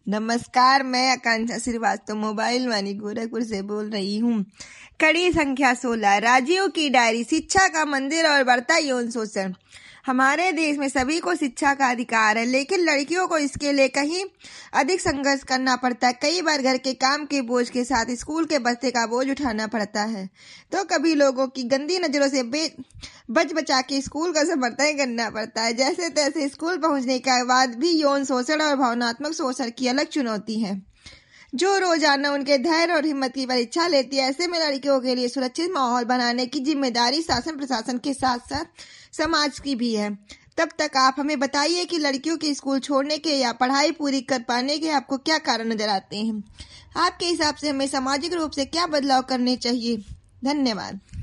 नमस्कार, मैं आकांक्षा श्रीवास्तव मोबाइल वाणी गोरखपुर से बोल रही हूँ। कड़ी संख्या 16, राजीव की डायरी, शिक्षा का मंदिर और बढ़ता यौन शोषण। हमारे देश में सभी को शिक्षा का अधिकार है, लेकिन लड़कियों को इसके लिए कहीं अधिक संघर्ष करना पड़ता है। कई बार घर के काम के बोझ के साथ स्कूल के बस्ते का बोझ उठाना पड़ता है, तो कभी लोगों की गंदी नजरों से बच बचा के स्कूल का सफर तय करना पड़ता है। जैसे तैसे स्कूल पहुंचने के बाद भी यौन शोषण और भावनात्मक शोषण की अलग चुनौती है, जो रोजाना उनके धैर्य और हिम्मत की परीक्षा लेती है। ऐसे में लड़कियों के लिए सुरक्षित माहौल बनाने की जिम्मेदारी शासन प्रशासन के साथ साथ समाज की भी है। तब तक आप हमें बताइए कि लड़कियों के स्कूल छोड़ने के या पढ़ाई पूरी कर पाने के आपको क्या कारण नजर आते हैं। आपके हिसाब से हमें सामाजिक रूप से क्या बदलाव करने चाहिए। धन्यवाद।